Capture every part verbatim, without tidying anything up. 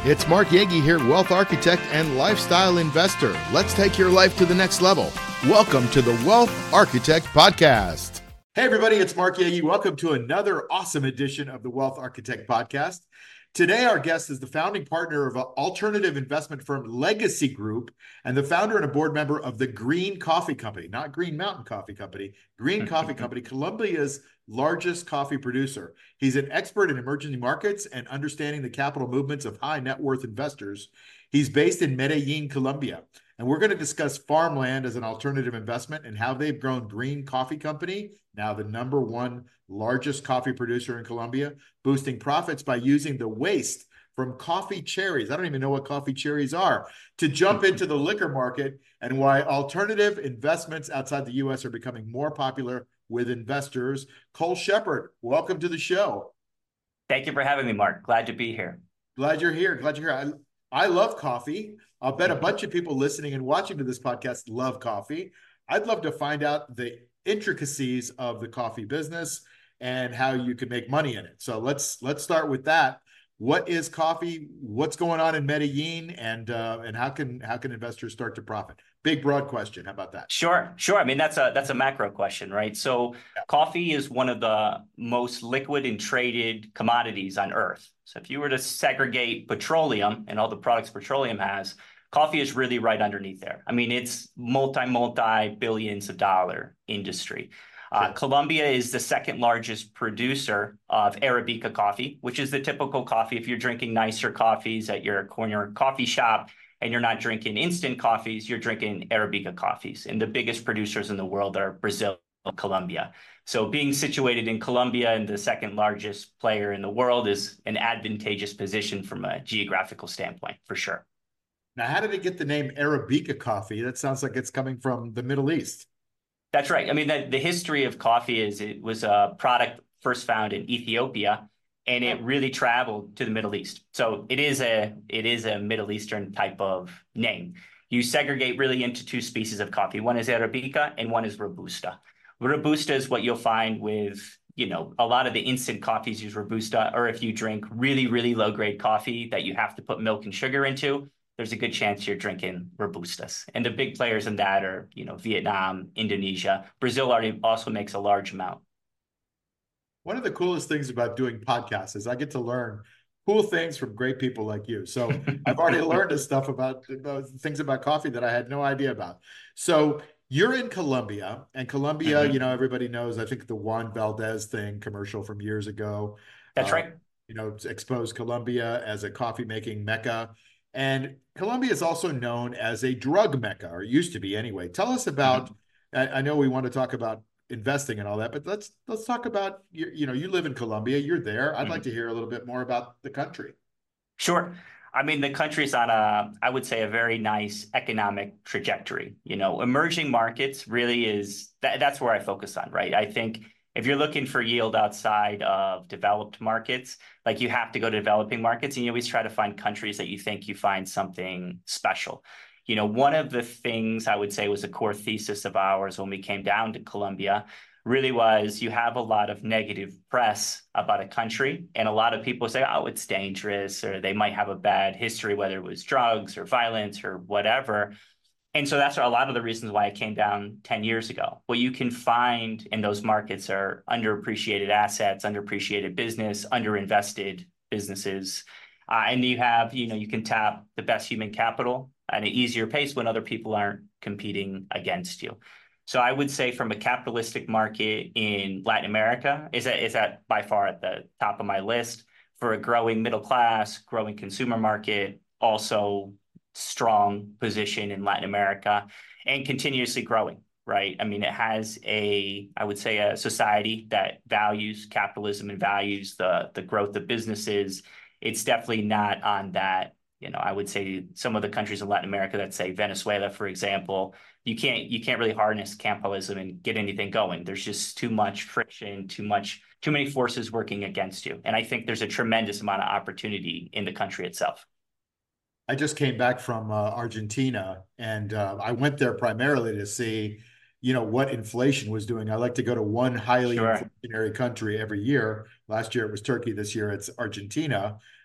It's Mark Yagi here, wealth architect and lifestyle investor. Let's take your life to the next level. Welcome to the Wealth Architect Podcast. Hey, everybody, it's Mark Yagi. Welcome to another awesome edition of the Wealth Architect Podcast. Today, our guest is the founding partner of alternative investment firm Legacy Group and the founder and a board member of the Green Coffee Company, not Green Mountain Coffee Company, Green Coffee Company, Colombia's largest coffee producer. He's an expert in emerging markets and understanding the capital movements of high net worth investors. He's based in Medellin, Colombia. And we're going to discuss farmland as an alternative investment and how they've grown Green Coffee Company, now the number one largest coffee producer in Colombia, boosting profits by using the waste from coffee cherries. I don't even know what coffee cherries are, to jump into the liquor market, and why alternative investments outside the U S are becoming more popular with investors. Cole Shepard, welcome to the show. Thank you for having me, Mark. Glad to be here. Glad you're here. Glad you're here. I, I love coffee. I'll bet a bunch of people listening and watching to this podcast love coffee. I'd love to find out the intricacies of the coffee business and how you can make money in it. So let's let's start with that. What is coffee? What's going on in Medellin, and uh, and how can how can investors start to profit? Big, broad question. How about that? Sure, sure. I mean, that's a that's a macro question, right? So yeah. Coffee is one of the most liquid and traded commodities on Earth. So if you were to segregate petroleum and all the products petroleum has, coffee is really right underneath there. I mean, it's multi, multi billions of dollar industry. Uh, Colombia is the second largest producer of Arabica coffee, which is the typical coffee. If you're drinking nicer coffees at your corner coffee shop and you're not drinking instant coffees, you're drinking Arabica coffees. And the biggest producers in the world are Brazil and Colombia. So being situated in Colombia and the second largest player in the world is an advantageous position from a geographical standpoint, for sure. Now, how did it get the name Arabica coffee? That sounds like it's coming from the Middle East. That's right. I mean, the, the history of coffee is it was a product first found in Ethiopia, and it really traveled to the Middle East. So it is a it is a Middle Eastern type of name. You segregate really into two species of coffee. One is Arabica and one is Robusta. Robusta is what you'll find with, you know, a lot of the instant coffees use Robusta, or if you drink really, really low grade coffee that you have to put milk and sugar into, there's a good chance you're drinking Robustas. And the big players in that are, you know, Vietnam, Indonesia. Brazil already also makes a large amount. One of the coolest things about doing podcasts is I get to learn cool things from great people like you. So I've already learned this stuff about, about things about coffee that I had no idea about. So you're in Colombia, and Colombia, mm-hmm. you know, everybody knows, I think the Juan Valdez thing commercial from years ago. That's uh, right. You know, exposed Colombia as a coffee making mecca. And Colombia is also known as a drug mecca, or used to be anyway. Tell us about, mm-hmm. I, I know we want to talk about investing and all that, but let's let's talk about, you, you know, you live in Colombia, you're there. I'd mm-hmm. like to hear a little bit more about the country. Sure. I mean, the country's on a, I would say, a very nice economic trajectory. You know, emerging markets really is, that, that's where I focus on, right? I think if you're looking for yield outside of developed markets, like you have to go to developing markets, and you always try to find countries that you think you find something special. You know, one of the things I would say was a core thesis of ours when we came down to Colombia really was you have a lot of negative press about a country, and a lot of people say, oh, it's dangerous, or they might have a bad history, whether it was drugs or violence or whatever. And so that's a lot of the reasons why I came down ten years ago. What you can find in those markets are underappreciated assets, underappreciated business, underinvested businesses. Uh, and you have, you know, you can tap the best human capital at an easier pace when other people aren't competing against you. So I would say from a capitalistic market in Latin America, is that, is that by far at the top of my list. For a growing middle class, growing consumer market, also strong position in Latin America, and continuously growing, right? I mean, it has a, I would say, a society that values capitalism and values the, the growth of businesses. It's definitely not on that, you know, I would say some of the countries in Latin America that say Venezuela, for example, you can't, you can't really harness capitalism and get anything going. There's just too much friction, too much, too many forces working against you. And I think there's a tremendous amount of opportunity in the country itself. I just came back from uh, Argentina, and uh, I went there primarily to see, you know, what inflation was doing. I like to go to one highly Sure. inflationary country every year. Last year it was Turkey. This year it's Argentina.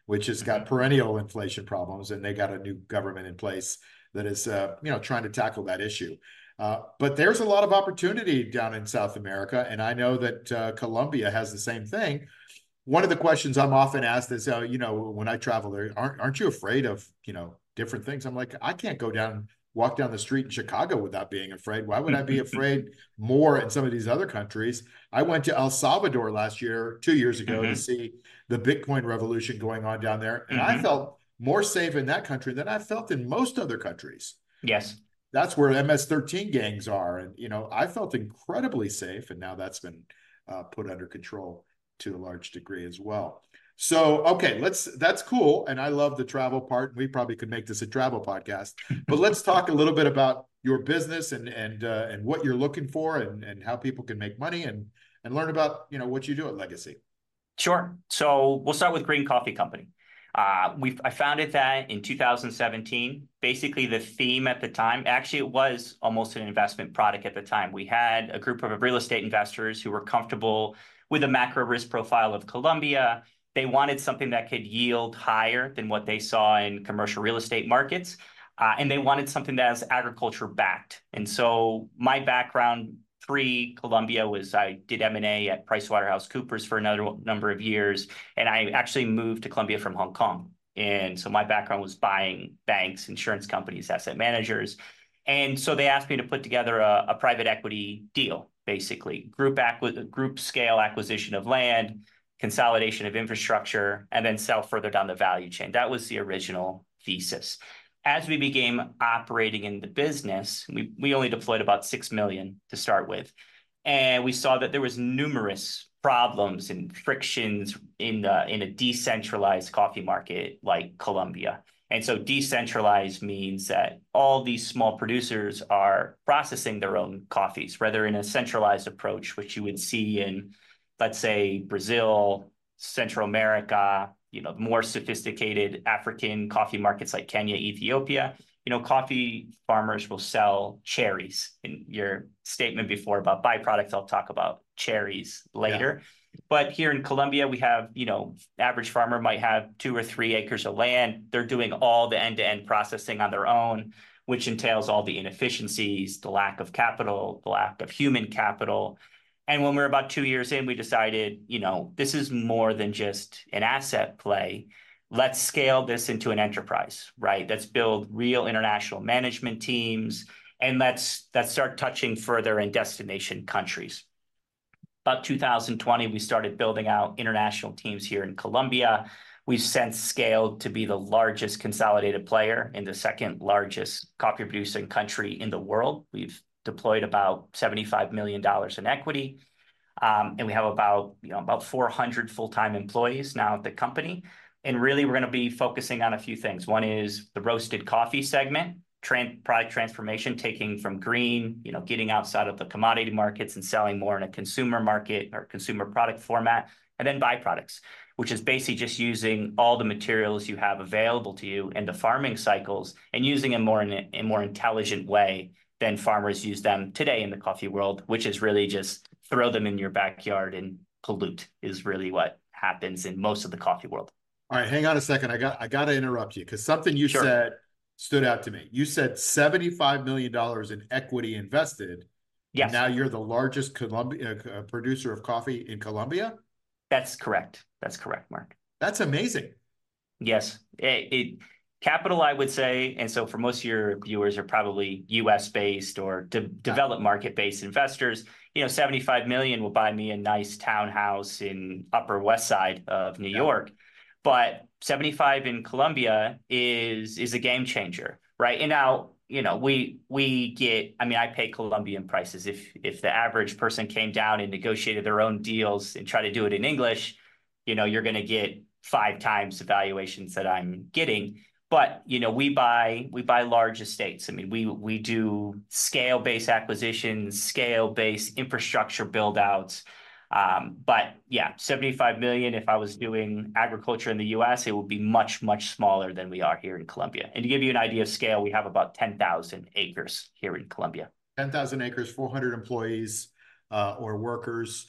which has got Mm-hmm. perennial inflation problems, and they got a new government in place that is, uh, you know, trying to tackle that issue. Uh, but there's a lot of opportunity down in South America, and I know that uh, Colombia has the same thing. One of the questions I'm often asked is, uh, you know, when I travel there, aren't aren't you afraid of, you know, different things? I'm like, I can't go down, walk down the street in Chicago without being afraid. Why would I be afraid more in some of these other countries? I went to El Salvador last year, two years ago, to Mm-hmm. see the Bitcoin revolution going on down there, and I Mm-hmm. felt more safe in that country than I felt in most other countries. Yes. That's where M S thirteen gangs are, and you know, I felt incredibly safe, and now that's been uh, put under control to a large degree as well. So, okay, let's that's cool. And I love the travel part. We probably could make this a travel podcast, but let's talk a little bit about your business and and uh, and what you're looking for and and how people can make money and and learn about, you know, what you do at Legacy. Sure. So we'll start with Green Coffee Company. Uh, we I founded that in two thousand seventeen. Basically, the theme at the time, actually, it was almost an investment product at the time. We had a group of real estate investors who were comfortable with the macro risk profile of Colombia. They wanted something that could yield higher than what they saw in commercial real estate markets. Uh, and they wanted something that was agriculture backed. And so my background pre-Colombia was I did M and A at PricewaterhouseCoopers for another number of years, and I actually moved to Colombia from Hong Kong. And so my background was buying banks, insurance companies, asset managers. And so they asked me to put together a, a private equity deal, basically group acqui- group scale acquisition of land, consolidation of infrastructure, and then sell further down the value chain. That was the original thesis. As we became operating in the business, we, we only deployed about six million to start with. And we saw that there was numerous problems and frictions in the, in a decentralized coffee market like Colombia. And so decentralized means that all these small producers are processing their own coffees, rather in a centralized approach, which you would see in, let's say, Brazil, Central America, you know, more sophisticated African coffee markets like Kenya, Ethiopia. You know, coffee farmers will sell cherries. In your statement before about byproducts, I'll talk about cherries Yeah. later. But here in Colombia, we have, you know, average farmer might have two or three acres of land. They're doing all the end-to-end processing on their own, which entails all the inefficiencies, the lack of capital, the lack of human capital. And when we we're about two years in, we decided, you know, this is more than just an asset play. Let's scale this into an enterprise, right? Let's build real international management teams, and let's let's start touching further in destination countries. About two thousand twenty, we started building out international teams here in Colombia. We've since scaled to be the largest consolidated player in the second largest coffee producing country in the world. We've deployed about seventy-five million dollars in equity. Um, and we have about, you know, about four hundred full-time employees now at the company. And really, we're going to be focusing on a few things. One is the roasted coffee segment, tran- product transformation, taking from green, you know, getting outside of the commodity markets and selling more in a consumer market or consumer product format, and then byproducts, which is basically just using all the materials you have available to you in the farming cycles and using them more in a, a more intelligent way than farmers use them today in the coffee world, which is really just throw them in your backyard and pollute is really what happens in most of the coffee world. All right, hang on a second. I got I got to interrupt you because something you Sure. said stood out to me. You said seventy-five million dollars in equity invested, and Yes, now you're the largest Colombia uh, producer of coffee in Colombia. that's correct. That's correct, Mark. That's amazing. Yes. It, it capital, I would say, and so for most of your viewers are probably U S based or de- Yeah. developed market based investors. You know, seventy-five million will buy me a nice townhouse in Upper West Side of New Yeah. York, but seventy-five in Colombia is is a game changer, right? And now, you know, we we get, I mean, I pay Colombian prices. If if the average person came down and negotiated their own deals and try to do it in English, you know, you're going to get five times the valuations that I'm getting. But you know, we buy we buy large estates. I mean, we we do scale-based acquisitions, scale-based infrastructure build-outs. Um, but yeah, seventy-five million. If I was doing agriculture in the U S, it would be much, much smaller than we are here in Colombia. And to give you an idea of scale, we have about ten thousand acres here in Colombia. ten thousand acres, four hundred employees uh, or workers.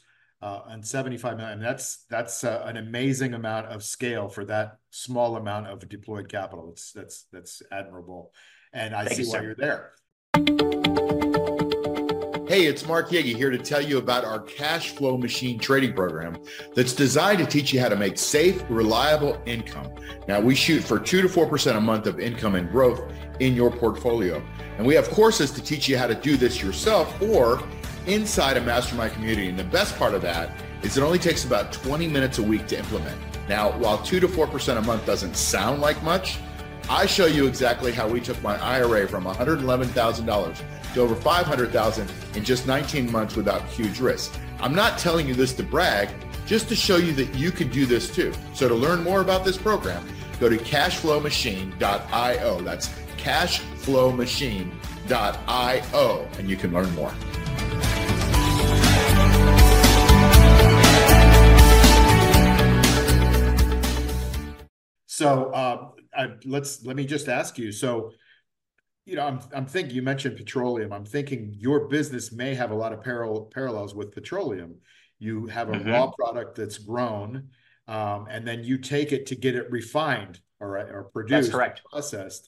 uh, and seventy-five million. That's that's uh, an amazing amount of scale for that small amount of deployed capital. It's that's that's admirable, and I Thank see you, why sir. you're there. Hey, it's Mark Yegi here to tell you about our cash flow machine trading program that's designed to teach you how to make safe, reliable income. Now, we shoot for two to four percent a month of income and growth in your portfolio. And we have courses to teach you how to do this yourself or inside a mastermind community. And the best part of that is it only takes about twenty minutes a week to implement. Now, while two to four percent a month doesn't sound like much, I show you exactly how we took my I R A from one hundred eleven thousand dollars to over five hundred thousand dollars in just nineteen months without huge risk. I'm not telling you this to brag, just to show you that you can do this too. So to learn more about this program, go to cashflow machine dot io. That's cashflow machine dot io, and you can learn more. So uh, I, let's let me just ask you. So, you know, I'm I'm thinking you mentioned petroleum. I'm thinking your business may have a lot of parallel parallels with petroleum. You have a mm-hmm. raw product that's grown, um, and then you take it to get it refined, all right, or produced, that's correct, processed.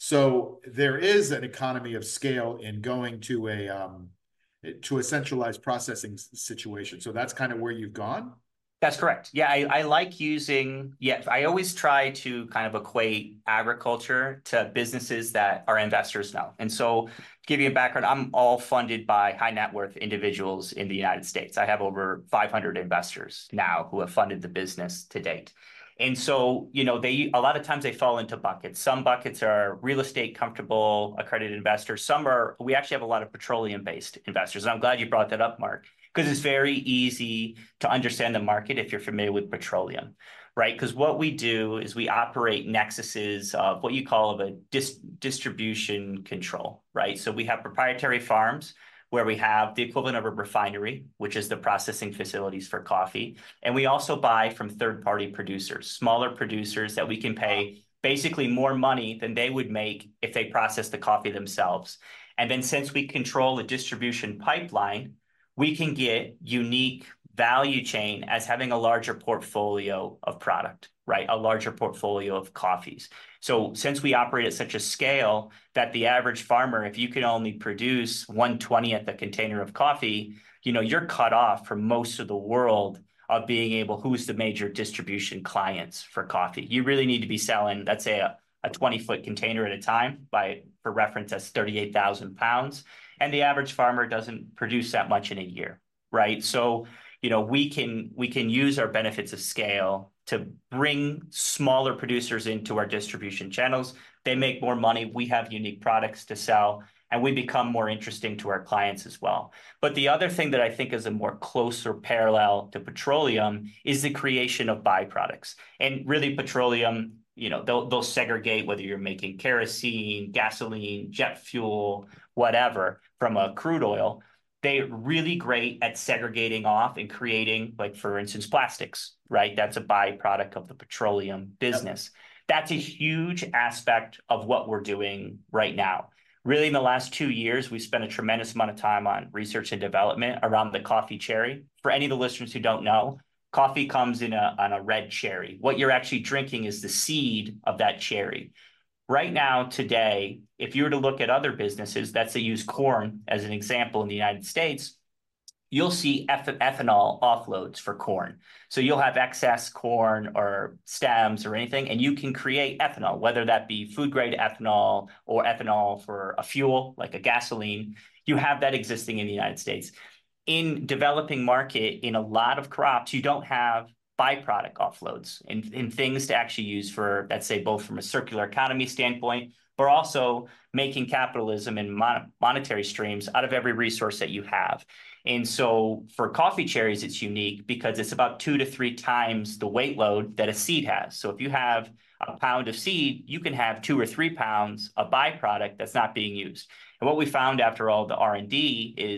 So there is an economy of scale in going to a um, to a centralized processing situation. So that's kind of where you've gone. That's correct. Yeah, I, I like using, yeah, I always try to kind of equate agriculture to businesses that our investors know. And so to give you a background, I'm all funded by high net worth individuals in the United States. I have over five hundred investors now who have funded the business to date. And so, you know, they a lot of times they fall into buckets. Some buckets are real estate comfortable accredited investors. Some are, we actually have a lot of petroleum based investors. And I'm glad you brought that up, Mark, because it's very easy to understand the market if you're familiar with petroleum, right? Because what we do is we operate nexuses of what you call a dis distribution control, right? So we have proprietary farms where we have the equivalent of a refinery, which is the processing facilities for coffee. And we also buy from third-party producers, smaller producers that we can pay basically more money than they would make if they process the coffee themselves. And then since we control the distribution pipeline, we can get unique value chain as having a larger portfolio of product, right? A larger portfolio of coffees. So since we operate at such a scale that the average farmer, if you can only produce one twentieth a container of coffee, you know, you're cut off from most of the world of being able, who's the major distribution clients for coffee. You really need to be selling, let's say a, a twenty foot container at a time. By, for reference, that's thirty-eight thousand pounds. And the average farmer doesn't produce that much in a year, right? So, you know, we can we can use our benefits of scale to bring smaller producers into our distribution channels. They make more money. We have unique products to sell, and we become more interesting to our clients as well. But the other thing that I think is a more closer parallel to petroleum is the creation of byproducts. And really petroleum, you know, they'll, they'll segregate whether you're making kerosene, gasoline, jet fuel, whatever, from a crude oil. They're really great at segregating off and creating, like, for instance, plastics, right? That's a byproduct of the petroleum business. Yep. That's a huge aspect of what we're doing right now. Really, in the last two years, we've spent a tremendous amount of time on research and development around the coffee cherry. For any of the listeners who don't know, coffee comes in a, on a red cherry. What you're actually drinking is the seed of that cherry. Right now, today, if you were to look at other businesses that say use corn as an example in the United States, you'll see eth ethanol offloads for corn. So you'll have excess corn or stems or anything, and you can create ethanol, whether that be food-grade ethanol or ethanol for a fuel, like a gasoline. You have that existing in the United States. In developing market, in a lot of crops, you don't have byproduct offloads and, and things to actually use for, let's say, both from a circular economy standpoint, but also making capitalism and mon monetary streams out of every resource that you have. And so for coffee cherries, it's unique because it's about two to three times the weight load that a seed has. So if you have a pound of seed, you can have two or three pounds of byproduct that's not being used. And what we found after all the R and D is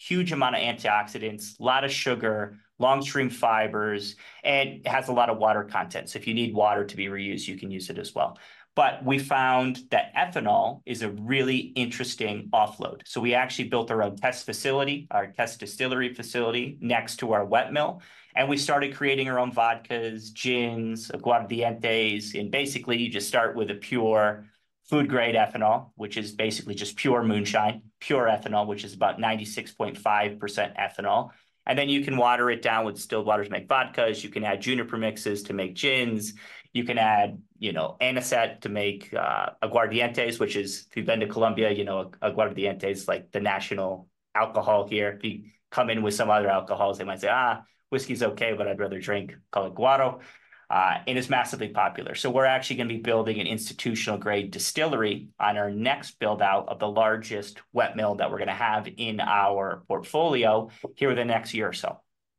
huge amount of antioxidants, a lot of sugar, long-stream fibers, and it has a lot of water content. So if you need water to be reused, you can use it as well. But we found that ethanol is a really interesting offload. So we actually built our own test facility, our test distillery facility next to our wet mill. And we started creating our own vodkas, gins, aguardientes. And basically, you just start with a pure food grade ethanol, which is basically just pure moonshine, pure ethanol, which is about ninety-six point five percent ethanol. And then you can water it down with distilled water to make vodkas. You can add juniper mixes to make gins. You can add, you know, anisette to make uh, aguardientes, which is, if you've been to Colombia, you know, aguardiente is like the national alcohol here. If you come in with some other alcohols, they might say, ah, whiskey's okay, but I'd rather drink, call it guaro. Uh, and it's massively popular. So we're actually going to be building an institutional grade distillery on our next build out of the largest wet mill that we're going to have in our portfolio here in the next year or so.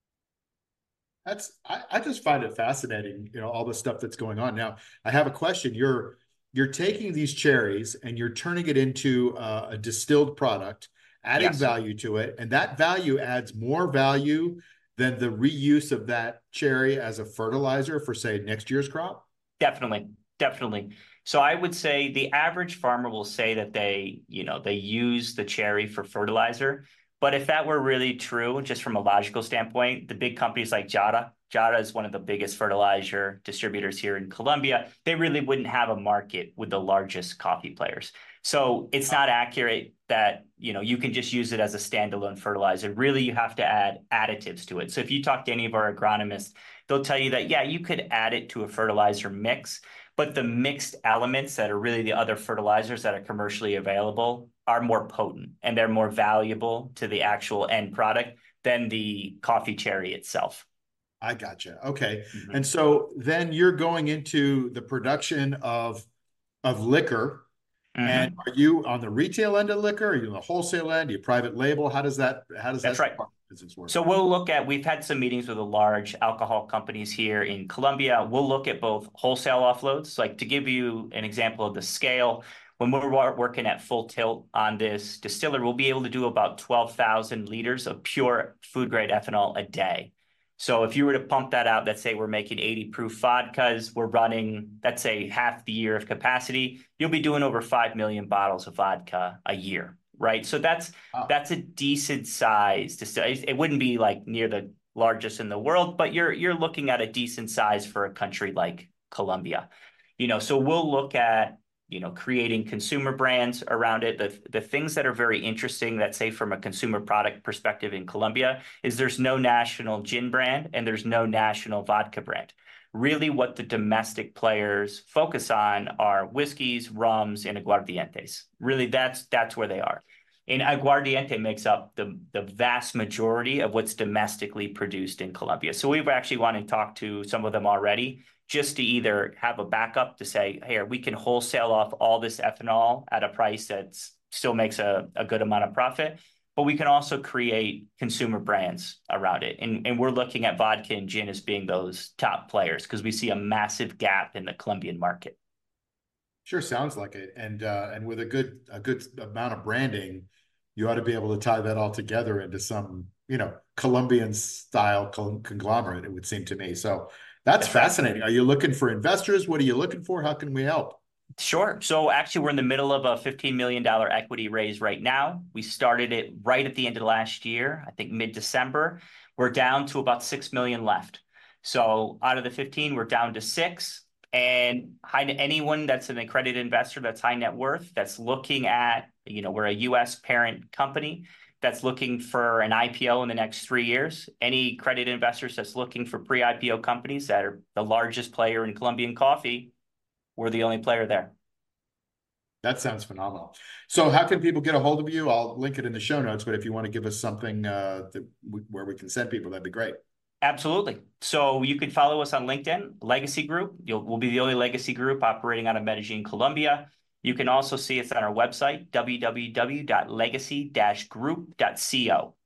That's, I, I just find it fascinating, you know, all the stuff that's going on. Now, I have a question. You're, you're taking these cherries and you're turning it into uh, a distilled product, adding Yes. value to it. And that value adds more value than the reuse of that cherry as a fertilizer for, say, next year's crop? Definitely, definitely. So I would say the average farmer will say that they, you know, they use the cherry for fertilizer. But if that were really true, just from a logical standpoint, the big companies like Jara, Jara is one of the biggest fertilizer distributors here in Colombia. They really wouldn't have a market with the largest coffee players. So it's not accurate that, you know, you can just use it as a standalone fertilizer. Really, you have to add additives to it. So if you talk to any of our agronomists, they'll tell you that, yeah, you could add it to a fertilizer mix, but the mixed elements that are really the other fertilizers that are commercially available are more potent and they're more valuable to the actual end product than the coffee cherry itself. I gotcha. Okay. Mm-hmm. And so then you're going into the production of, of liquor. Mm-hmm. And are you on the retail end of liquor? Are you on the wholesale end? Are you private label? How does that, how does That's that right. business work? So we'll look at, we've had some meetings with the large alcohol companies here in Colombia. We'll look at both wholesale offloads. Like, to give you an example of the scale, when we're working at full tilt on this distiller, we'll be able to do about twelve thousand liters of pure food grade ethanol a day. So if you were to pump that out, let's say we're making eighty proof vodkas, we're running, let's say, half the year of capacity, you'll be doing over five million bottles of vodka a year, right? So that's wow. that's a decent size. To, it wouldn't be like near the largest in the world, but you're you're looking at a decent size for a country like Colombia. You know, so we'll look at, you know, creating consumer brands around it. The, the things that are very interesting, that say from a consumer product perspective in Colombia, is there's no national gin brand and there's no national vodka brand. Really what the domestic players focus on are whiskeys, rums, and aguardientes. Really, that's that's where they are. And aguardiente makes up the, the vast majority of what's domestically produced in Colombia. So we've actually wanted to talk to some of them already, just to either have a backup to say, hey, we can wholesale off all this ethanol at a price that still makes a, a good amount of profit, but we can also create consumer brands around it. And, and we're looking at vodka and gin as being those top players because we see a massive gap in the Colombian market. Sure sounds like it. And uh, and with a good a good amount of branding, you ought to be able to tie that all together into some, you know, Colombian style conglomerate, it would seem to me. So that's fascinating. Are you looking for investors? What are you looking for? How can we help? Sure. So actually, we're in the middle of a fifteen million dollars equity raise right now. We started it right at the end of last year, I think mid-December. We're down to about six million dollars left. So out of the fifteen, we're down to six. And high, anyone that's an accredited investor that's high net worth, that's looking at, you know, we're a U S parent company that's looking for an I P O in the next three years. Any credit investors that's looking for pre-I P O companies that are the largest player in Colombian coffee, we're the only player there. That sounds phenomenal. So how can people get a hold of you? I'll link it in the show notes, but if you want to give us something uh, that we, where we can send people, that'd be great. Absolutely. So you can follow us on LinkedIn, Legacy Group. You'll, we'll be the only legacy group operating out of Medellin, Colombia. You can also see us on our website, w w w dot legacy dash group dot co.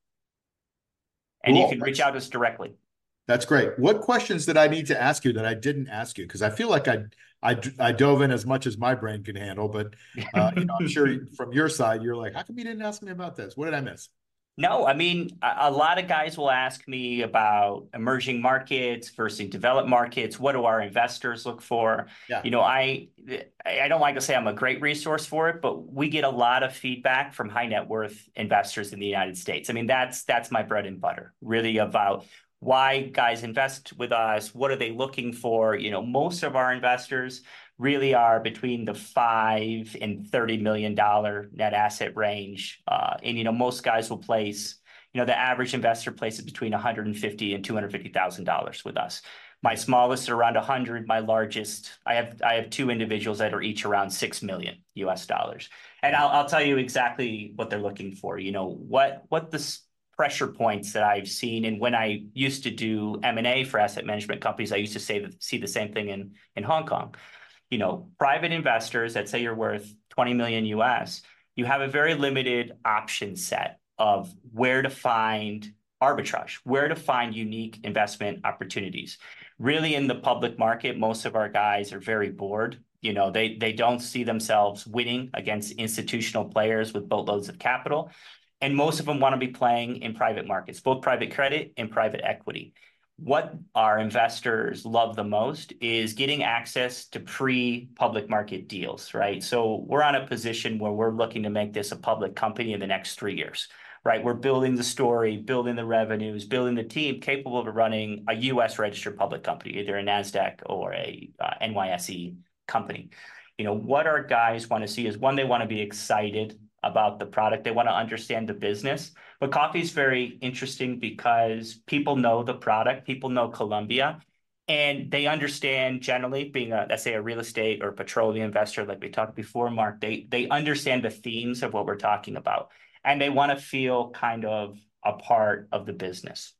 And cool. You can reach out to us directly. That's great. What questions did I need to ask you that I didn't ask you? Because I feel like I, I I dove in as much as my brain can handle, but uh, you know, I'm sure from your side, you're like, how come you didn't ask me about this? What did I miss? No, I mean, a, a lot of guys will ask me about emerging markets versus developed markets. What do our investors look for? Yeah. You know, I I don't like to say I'm a great resource for it, but we get a lot of feedback from high net worth investors in the United States. I mean, that's that's my bread and butter, really, about why guys invest with us. What are they looking for? You know, most of our investors really are between the five and thirty million dollar net asset range. Uh, and, you know, most guys will place, you know, the average investor places between one hundred fifty and two hundred fifty thousand dollars with us. My smallest are around one hundred. My largest, I have I have two individuals that are each around six million U S dollars. And I'll, I'll tell you exactly what they're looking for. You know, what what the pressure points that I've seen. And when I used to do M and A for asset management companies, I used to say that, see the same thing in, in Hong Kong. You know, private investors that say you're worth twenty million U S, you have a very limited option set of where to find arbitrage, where to find unique investment opportunities. Really, in the public market, most of our guys are very bored. You know, they they don't see themselves winning against institutional players with boatloads of capital. And most of them want to be playing in private markets, both private credit and private equity. What our investors love the most is getting access to pre-public market deals, right? So we're on a position where we're looking to make this a public company in the next three years, right? We're building the story, building the revenues, building the team capable of running a U S registered public company, either a NASDAQ or a uh, N Y S E company. You know, what our guys want to see is, one, they want to be excited about the product. They want to understand the business. But coffee is very interesting because people know the product, people know Colombia, and they understand, generally, being a, let's say, a real estate or petroleum investor, like we talked before, Mark, they they understand the themes of what we're talking about, and they want to feel kind of a part of the business.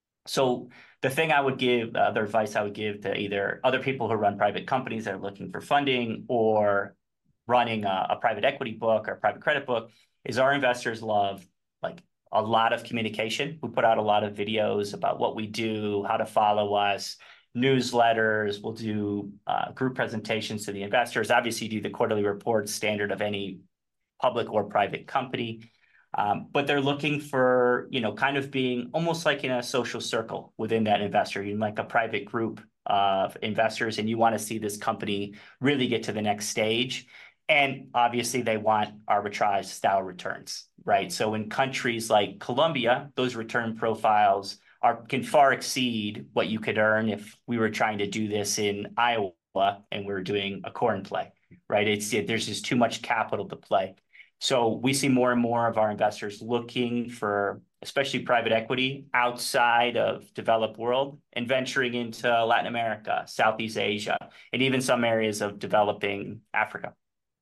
So the thing I would give, the other advice I would give to either other people who run private companies that are looking for funding, or running a, a private equity book or a private credit book, is our investors love like a lot of communication. We put out a lot of videos about what we do, how to follow us, newsletters. We'll do uh, group presentations to the investors. Obviously, do the quarterly reports, standard of any public or private company. Um, but they're looking for, you know, kind of being almost like in a social circle within that investor, in like a private group of investors, and you want to see this company really get to the next stage. And obviously, they want arbitrage style returns, right? So in countries like Colombia, those return profiles are can far exceed what you could earn if we were trying to do this in Iowa and we were doing a corn play, right? It's it, there's just too much capital to play. So we see more and more of our investors looking for, especially private equity, outside of developed world and venturing into Latin America, Southeast Asia, and even some areas of developing Africa.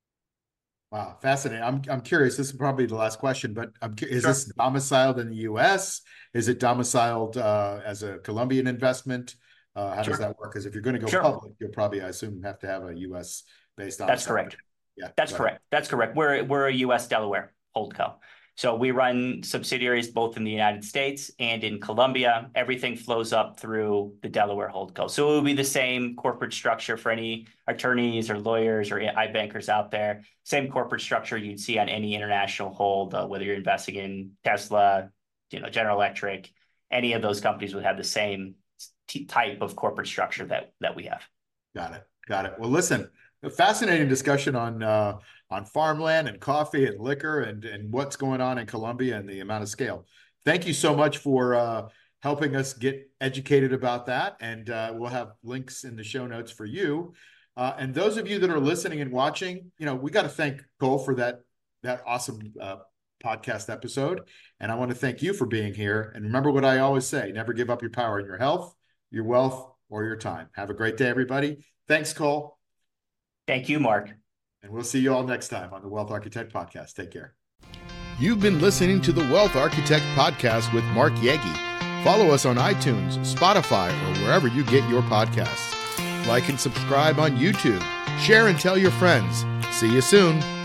Wow, fascinating. I'm I'm curious. This is probably the last question, but I'm, is Sure. this domiciled in the U S? Is it domiciled uh, as a Colombian investment? Uh, how Sure. does that work? Because if you're going to go Sure. public, you'll probably, I assume, have to have a U S based domicile. That's correct. Yeah, That's correct. That's correct. We're we're a U S Delaware holdco. So we run subsidiaries both in the United States and in Colombia. Everything flows up through the Delaware holdco. So it will be the same corporate structure for any attorneys or lawyers or iBankers out there. Same corporate structure you'd see on any international hold, uh, whether you're investing in Tesla, you know, General Electric, any of those companies would have the same t- type of corporate structure that that we have. Got it. Got it. Well, listen, a fascinating discussion on uh, on farmland and coffee and liquor and and what's going on in Colombia and the amount of scale. Thank you so much for uh, helping us get educated about that. And uh, we'll have links in the show notes for you. Uh, and those of you that are listening and watching, you know, we got to thank Cole for that that awesome uh, podcast episode. And I want to thank you for being here. And remember what I always say: never give up your power in your health, your wealth, or your time. Have a great day, everybody. Thanks, Cole. Thank you, Mark. And we'll see you all next time on the Wealth Architect Podcast. Take care. You've been listening to the Wealth Architect Podcast with Mark Yegi. Follow us on iTunes, Spotify, or wherever you get your podcasts. Like and subscribe on YouTube. Share and tell your friends. See you soon.